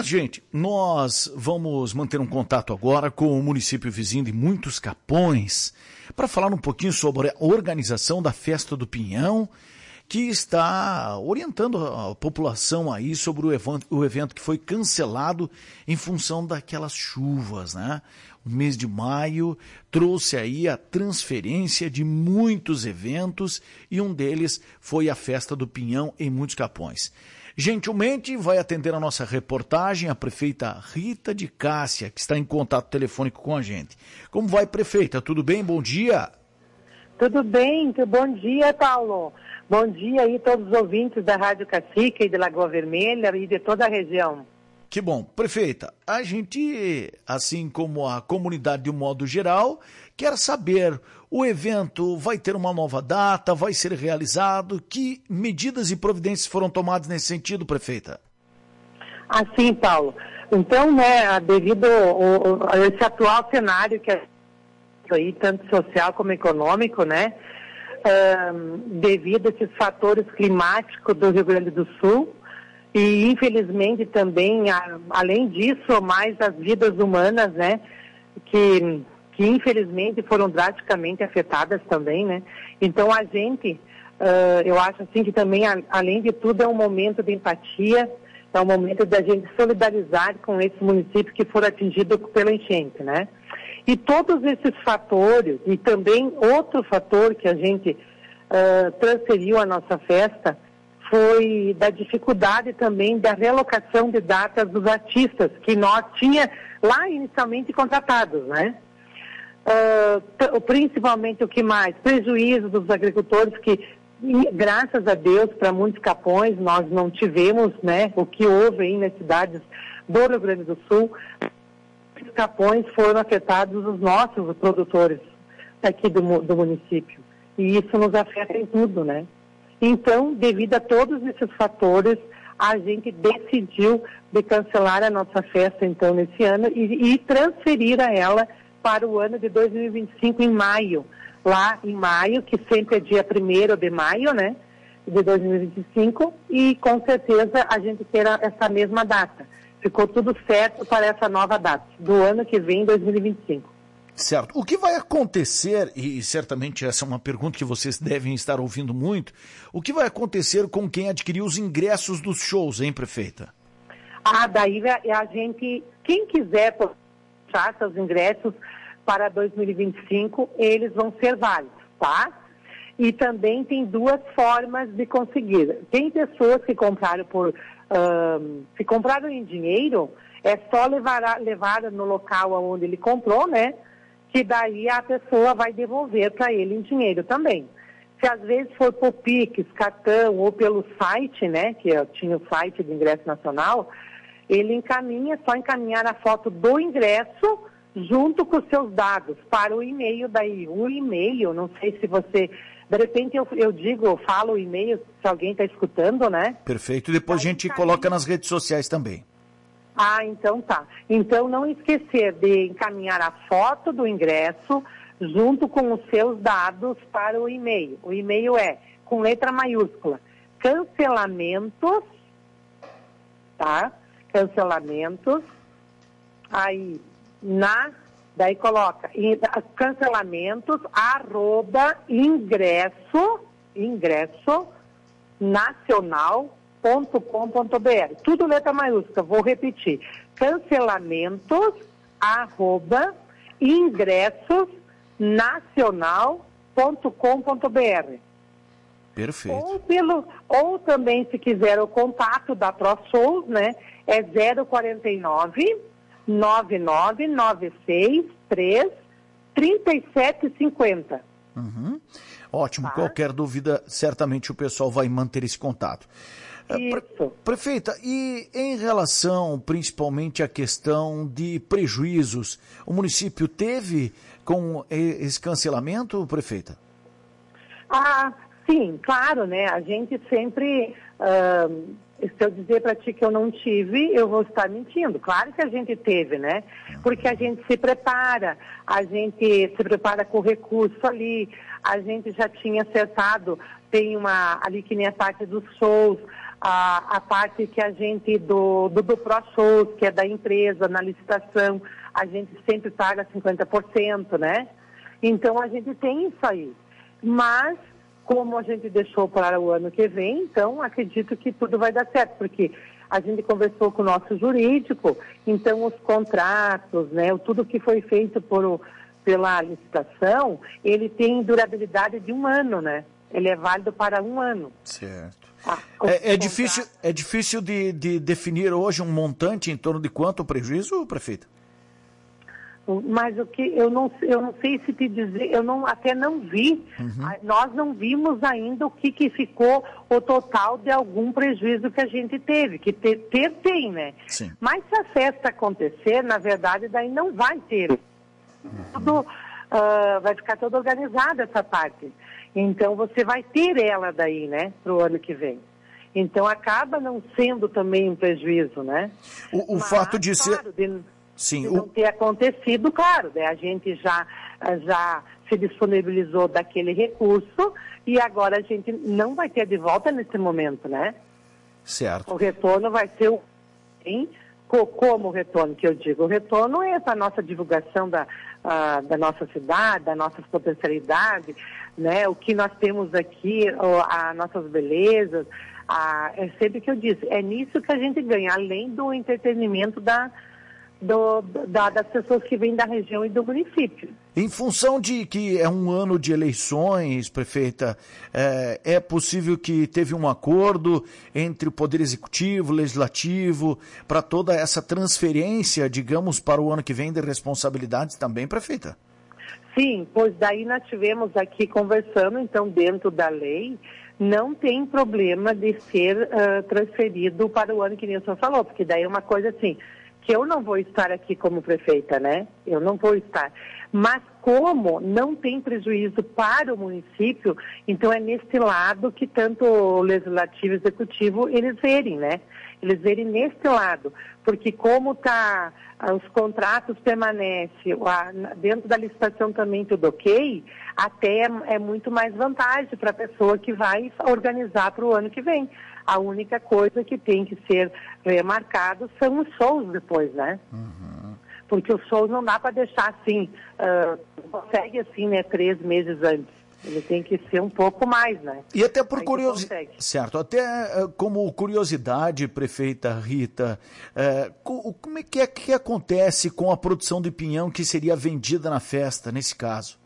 Mas, gente, nós vamos manter um contato agora com o município vizinho de Muitos Capões para falar um pouquinho sobre a organização da Festa do Pinhão, que está orientando a população aí sobre o evento que foi cancelado em função daquelas chuvas, né? O mês de maio trouxe aí a transferência de muitos eventos e um deles foi a Festa do Pinhão em Muitos Capões. Gentilmente vai atender a nossa reportagem a prefeita Rita de Cássia, que está em contato telefônico com a gente. Como vai, prefeita? Tudo bem? Bom dia. Tudo bem, bom dia, Paulo. Bom dia aí todos os ouvintes da Rádio Cacique e de Lagoa Vermelha e de toda a região. Que bom. Prefeita, a gente, assim como a comunidade de um modo geral, quer saber, o evento vai ter uma nova data, vai ser realizado, que medidas e providências foram tomadas nesse sentido, prefeita? Assim, Paulo. Então, né, devido a esse atual cenário que é aí, tanto social como econômico, né, devido a esses fatores climáticos do Rio Grande do Sul, e infelizmente também, além disso, mais as vidas humanas, né, que infelizmente foram drasticamente afetadas também, né. Então a gente, eu acho assim que também, além de tudo, é um momento de empatia, é um momento da gente solidarizar com esse município que for atingido pela enchente, né. E todos esses fatores, e também outro fator que a gente transferiu à nossa festa, foi da dificuldade também da realocação de datas dos artistas, que nós tinha lá inicialmente contratados, né? Principalmente o que mais? Prejuízo dos agricultores que, graças a Deus, para Muitos Capões, nós não tivemos, né, o que houve aí nas cidades do Rio Grande do Sul. Os Capões foram afetados os nossos produtores aqui do município. E isso nos afeta em tudo, né? Então, devido a todos esses fatores, a gente decidiu de cancelar a nossa festa, então, nesse ano e transferir a ela para o ano de 2025, em maio. Lá em maio, que sempre é dia 1º de maio, né, de 2025, e com certeza a gente terá essa mesma data. Ficou tudo certo para essa nova data, do ano que vem, 2025. Certo. O que vai acontecer, e certamente essa é uma pergunta que vocês devem estar ouvindo muito, o que vai acontecer com quem adquiriu os ingressos dos shows, hein, prefeita? Daí a gente, quem quiser puxar seus ingressos para 2025, eles vão ser válidos, tá? E também tem duas formas de conseguir. Tem pessoas que compraram se compraram em dinheiro, é só levar no local onde ele comprou, né? Que daí a pessoa vai devolver para ele em dinheiro também. Se às vezes for por Pix, cartão ou pelo site, né, que eu tinha o site do Ingresso Nacional, ele encaminha, só encaminhar a foto do ingresso junto com os seus dados para o e-mail daí. O e-mail, não sei se você... De repente eu falo o e-mail, se alguém está escutando, né? Perfeito, e depois a gente coloca nas redes sociais também. Então tá. Então não esquecer de encaminhar a foto do ingresso junto com os seus dados para o e-mail. O e-mail é, com letra maiúscula, cancelamentos, tá? Cancelamentos, aí, daí coloca, cancelamentos, @ingresso nacional.com.br. Tudo letra maiúscula, vou repetir. Cancelamentos, @ingressosnacional.com.br. Perfeito. Ou também, se quiser, o contato da ProShows, né? É 049 9996 3750. Uhum. Ótimo, Tá. Qualquer dúvida, certamente o pessoal vai manter esse contato. Isso. Prefeita, e em relação principalmente à questão de prejuízos, o município teve com esse cancelamento, prefeita? Sim, claro, né? A gente sempre, se eu dizer para ti que eu não tive, eu vou estar mentindo. Claro que a gente teve, né? Porque a gente se prepara com recurso ali, a gente já tinha acertado, tem ali que nem a parte dos shows, a parte que a gente do ProShows, que é da empresa, na licitação, a gente sempre paga 50%, né? Então a gente tem isso aí. Mas, como a gente deixou para o ano que vem, então acredito que tudo vai dar certo, porque a gente conversou com o nosso jurídico, então os contratos, né, tudo que foi feito pela licitação, ele tem durabilidade de 1 ano, né? Ele é válido para 1 ano. Certo. É difícil de definir hoje um montante em torno de quanto o prejuízo, prefeita? Mas o que eu não sei se te dizer, até não vi, nós não vimos ainda o que ficou o total de algum prejuízo que a gente teve, que tem, né? Sim. Mas se a festa acontecer, na verdade, daí não vai ter. Tudo, vai ficar toda organizada essa parte. Então você vai ter ela daí, né, para o ano que vem. Então acaba não sendo também um prejuízo, né? O fato de ser... Sim, se não ter acontecido, claro, né? A gente já se disponibilizou daquele recurso e agora a gente não vai ter de volta nesse momento, né? Certo. O retorno vai ser como o retorno que eu digo? O retorno é essa nossa divulgação da nossa cidade, da nossa potencialidade, né? O que nós temos aqui, as nossas belezas, é sempre que eu disse, é nisso que a gente ganha, além do entretenimento das pessoas que vêm da região e do município. Em função de que é um ano de eleições, prefeita, é possível que teve um acordo entre o Poder Executivo, Legislativo, para toda essa transferência, digamos, para o ano que vem de responsabilidades também, prefeita? Sim, pois daí nós tivemos aqui conversando, então, dentro da lei, não tem problema de ser transferido para o ano que nem o senhor falou, porque daí é uma coisa assim, que eu não vou estar aqui como prefeita, né? Eu não vou estar. Mas como não tem prejuízo para o município, então é nesse lado que tanto o Legislativo e o Executivo, eles verem, né? Eles verem nesse lado. Porque como os contratos permanecem, dentro da licitação também tudo ok, até é muito mais vantagem para a pessoa que vai organizar para o ano que vem. A única coisa que tem que ser remarcado são os shows depois, né? Porque os shows não dá para deixar assim, consegue assim, né, 3 meses antes. Ele tem que ser um pouco mais, né? E até por curiosidade, certo, até como curiosidade, prefeita Rita, como é que acontece com a produção de pinhão que seria vendida na festa, nesse caso?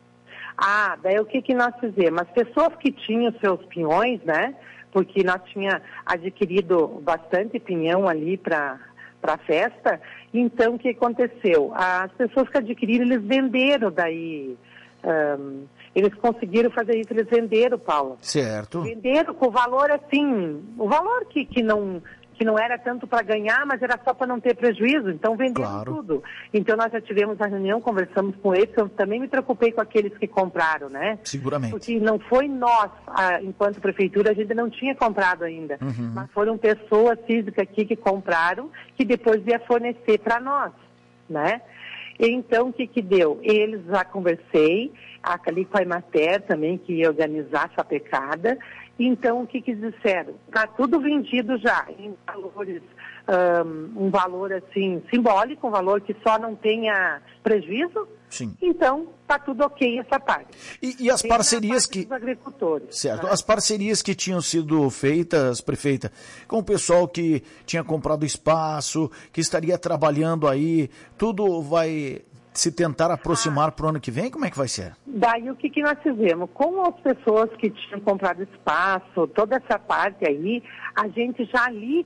Daí o que nós fizemos? As pessoas que tinham seus pinhões, né? Porque nós tínhamos adquirido bastante pinhão ali para a festa, então o que aconteceu? As pessoas que adquiriram, eles venderam daí, eles conseguiram fazer isso, eles venderam, Paulo. Certo. Venderam com o valor assim, o valor que não era tanto para ganhar, mas era só para não ter prejuízo, então venderam tudo. Então nós já tivemos a reunião, conversamos com eles, eu também me preocupei com aqueles que compraram, né? Seguramente. Porque não foi nós, enquanto prefeitura, a gente não tinha comprado ainda, mas foram pessoas físicas aqui que compraram, que depois ia fornecer para nós, né? Então, o que deu? Eles já conversei, ali com a Emater também, que ia organizar essa pecada. Então, o que disseram? Está tudo vendido já em valores, um valor assim simbólico, um valor que só não tenha prejuízo. Sim. Então, está tudo ok essa parte. E as parcerias que... dos agricultores. Certo. Né? As parcerias que tinham sido feitas, prefeita, com o pessoal que tinha comprado espaço, que estaria trabalhando aí, tudo vai se tentar aproximar para o ano que vem? Como é que vai ser? Daí o que nós fizemos? Com as pessoas que tinham comprado espaço, toda essa parte aí, a gente já ali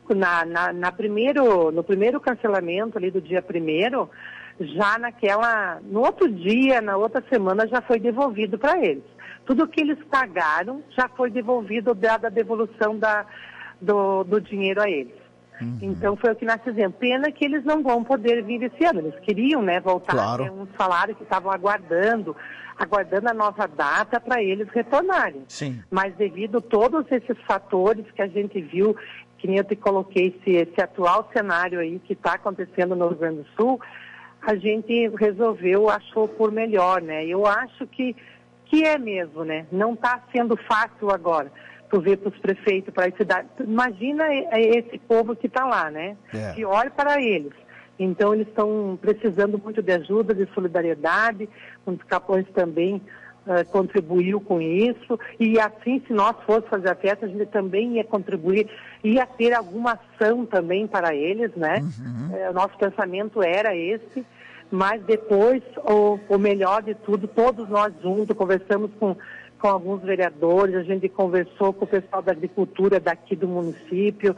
no primeiro cancelamento ali do dia 1º, já no outro dia, na outra semana, já foi devolvido para eles. Tudo que eles pagaram já foi devolvido, dada a devolução do dinheiro a eles. Então foi o que nós fizemos. Pena que eles não vão poder vir esse ano. Eles queriam, né, voltar a ter um salário que estavam aguardando a nova data para eles retornarem. Sim. Mas devido a todos esses fatores que a gente viu, que nem eu te coloquei, esse atual cenário aí que está acontecendo no Rio Grande do Sul, a gente achou por melhor, né? Eu acho que é mesmo, né? Não está sendo fácil agora. tu vê para os prefeitos, para as cidades, imagina esse povo que está lá, né? Pior para eles. Então, eles estão precisando muito de ajuda, de solidariedade, os Capões também contribuiu com isso, e assim, se nós fôssemos fazer a festa, a gente também ia contribuir, ia ter alguma ação também para eles, né? O nosso pensamento era esse, mas depois, o melhor de tudo, todos nós juntos, conversamos com alguns vereadores, a gente conversou com o pessoal da agricultura daqui do município,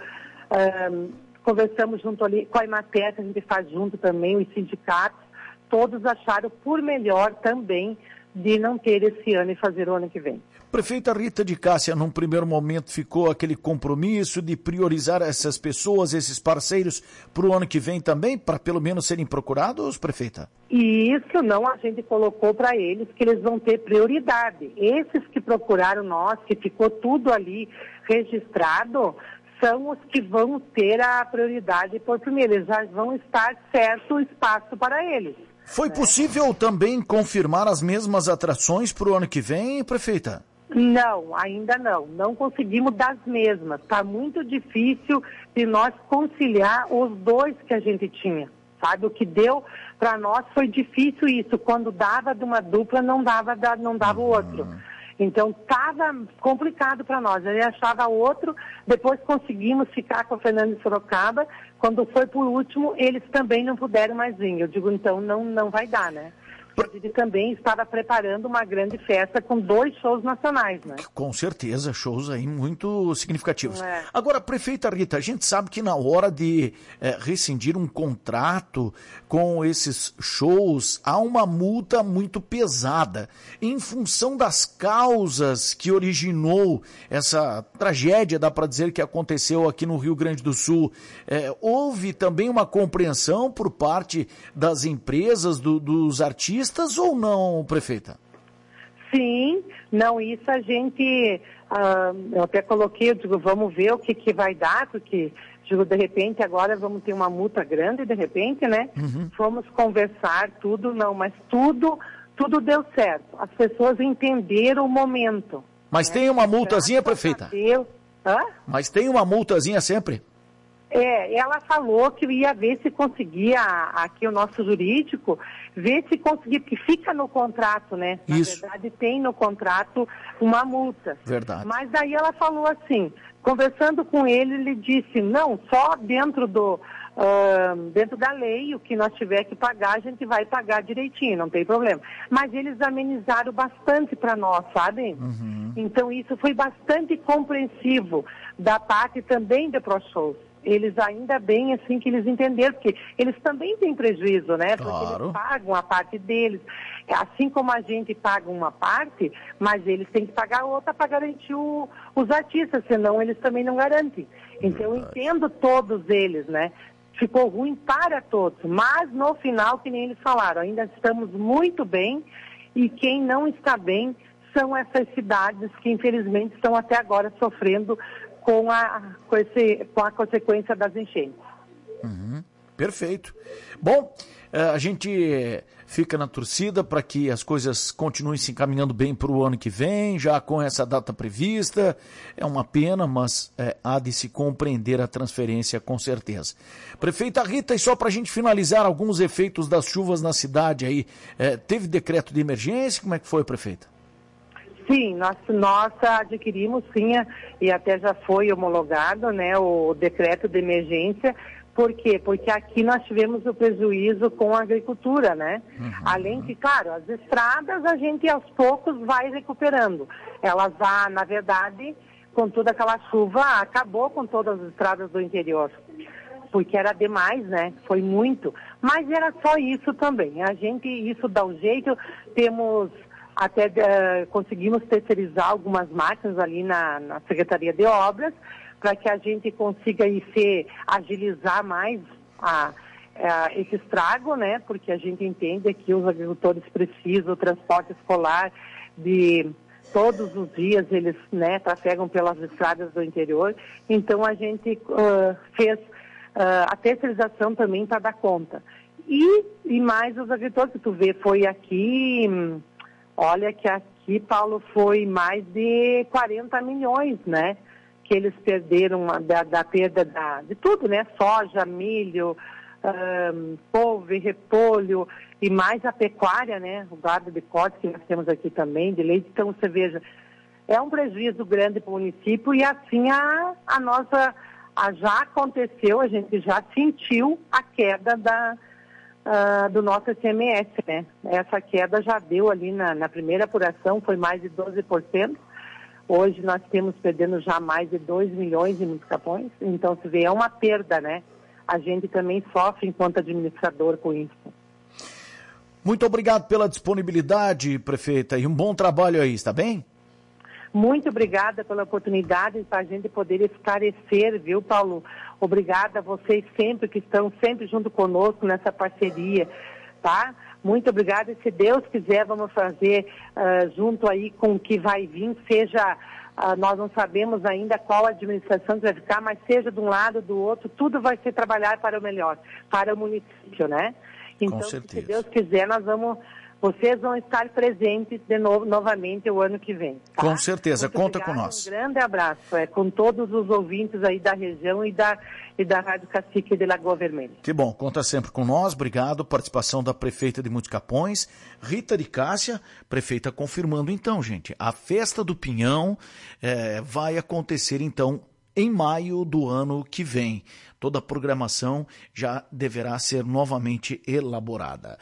conversamos junto ali com a Emater, que a gente faz junto também, os sindicatos, todos acharam por melhor também de não ter esse ano e fazer o ano que vem. Prefeita Rita de Cássia, num primeiro momento ficou aquele compromisso de priorizar essas pessoas, esses parceiros, para o ano que vem também, para pelo menos serem procurados, prefeita? E isso não, a gente colocou para eles que eles vão ter prioridade. Esses que procuraram nós, que ficou tudo ali registrado, são os que vão ter a prioridade por primeiro. Eles já vão estar certo o espaço para eles. Foi possível também confirmar as mesmas atrações para o ano que vem, prefeita? Não, ainda não. Não conseguimos das mesmas. Está muito difícil de nós conciliar os dois que a gente tinha. Sabe, o que deu para nós foi difícil isso. Quando dava de uma dupla, não dava o outro. Então, estava complicado para nós. Ele achava outro, depois conseguimos ficar com a Fernanda de Sorocaba. Quando foi por último, eles também não puderam mais vir. Eu digo, então, não vai dar, né? Ele também estava preparando uma grande festa com 2 shows nacionais, né? Com certeza, shows aí muito significativos. Agora, prefeita Rita, a gente sabe que na hora de rescindir um contrato com esses shows, há uma multa muito pesada. Em função das causas que originou essa tragédia, dá para dizer, que aconteceu aqui no Rio Grande do Sul, houve também uma compreensão por parte das empresas, dos artistas, ou não, prefeita? Sim, não, isso a gente, eu até coloquei, eu digo, vamos ver o que vai dar, porque, digo, de repente agora vamos ter uma multa grande, de repente, né? Vamos conversar, tudo, não, mas tudo deu certo. As pessoas entenderam o momento. Mas tem uma multazinha, prefeita? Mas tem uma multazinha sempre? Ela falou que ia ver se conseguia, aqui o nosso jurídico, ver se conseguia, porque fica no contrato, né? Isso. Na verdade, tem no contrato uma multa. Verdade. Mas daí ela falou assim, conversando com ele disse, não, só dentro da lei, o que nós tiver que pagar, a gente vai pagar direitinho, não tem problema. Mas eles amenizaram bastante para nós, sabe? Então isso foi bastante compreensivo da parte também de ProShows. Eles ainda bem assim que eles entenderam, porque eles também têm prejuízo, né? Porque eles pagam a parte deles. Assim como a gente paga uma parte, mas eles têm que pagar outra para garantir os artistas, senão eles também não garantem. Então eu entendo todos eles, né? Ficou ruim para todos, mas no final, que nem eles falaram, ainda estamos muito bem, e quem não está são essas cidades que infelizmente estão até agora sofrendo com a consequência das enchentes. Perfeito. Bom, a gente fica na torcida para que as coisas continuem se encaminhando bem para o ano que vem, já com essa data prevista. É uma pena, mas há de se compreender a transferência com certeza. Prefeita Rita, e só para a gente finalizar alguns efeitos das chuvas na cidade aí, teve decreto de emergência? Como é que foi, prefeita? Sim, nós adquirimos, sim, e até já foi homologado, né, o decreto de emergência. Por quê? Porque aqui nós tivemos o prejuízo com a agricultura, né? Além de, claro, as estradas a gente aos poucos vai recuperando. Elas já, na verdade, com toda aquela chuva, acabou com todas as estradas do interior. Porque era demais, né? Foi muito. Mas era só isso também. A gente, isso dá um jeito, temos... Até conseguimos terceirizar algumas máquinas ali na Secretaria de Obras, para que a gente consiga agilizar mais esse estrago, né? Porque a gente entende que os agricultores precisam, o transporte escolar, de todos os dias eles, né, trafegam pelas estradas do interior. Então a gente fez a terceirização também para dar conta. E mais os agricultores, que tu vê, foi aqui... Olha que aqui, Paulo, foi mais de 40 milhões, né? Que eles perderam da perda de tudo, né? Soja, milho, couve, repolho e mais a pecuária, né? O gado de corte que nós temos aqui também, de leite. Então, você veja, é um prejuízo grande para o município e assim a nossa... já aconteceu, a gente já sentiu a queda do nosso ICMS, né? Essa queda já deu ali na primeira apuração, foi mais de 12%. Hoje nós temos perdendo já mais de 2 milhões em Muitos Capões. Então, se vê, é uma perda, né? A gente também sofre enquanto administrador com isso. Muito obrigado pela disponibilidade, prefeita, e um bom trabalho aí, está bem? Muito obrigada pela oportunidade para a gente poder esclarecer, viu, Paulo? Obrigada a vocês sempre que estão sempre junto conosco nessa parceria, tá? Muito obrigada e se Deus quiser vamos fazer junto aí com o que vai vir, seja, nós não sabemos ainda qual administração que vai ficar, mas seja de um lado ou do outro, tudo vai ser trabalhar para o melhor, para o município, né? Então, se Deus quiser, vocês vão estar presentes de novo, novamente o ano que vem. Tá? Com certeza, muito conta obrigado, com nós. Um grande abraço, com todos os ouvintes aí da região e da Rádio Cacique de Lagoa Vermelha. Que bom, conta sempre com nós, obrigado. Participação da prefeita de Muitos Capões, Rita de Cássia, prefeita confirmando então, gente, a festa do Pinhão vai acontecer então em maio do ano que vem. Toda a programação já deverá ser novamente elaborada.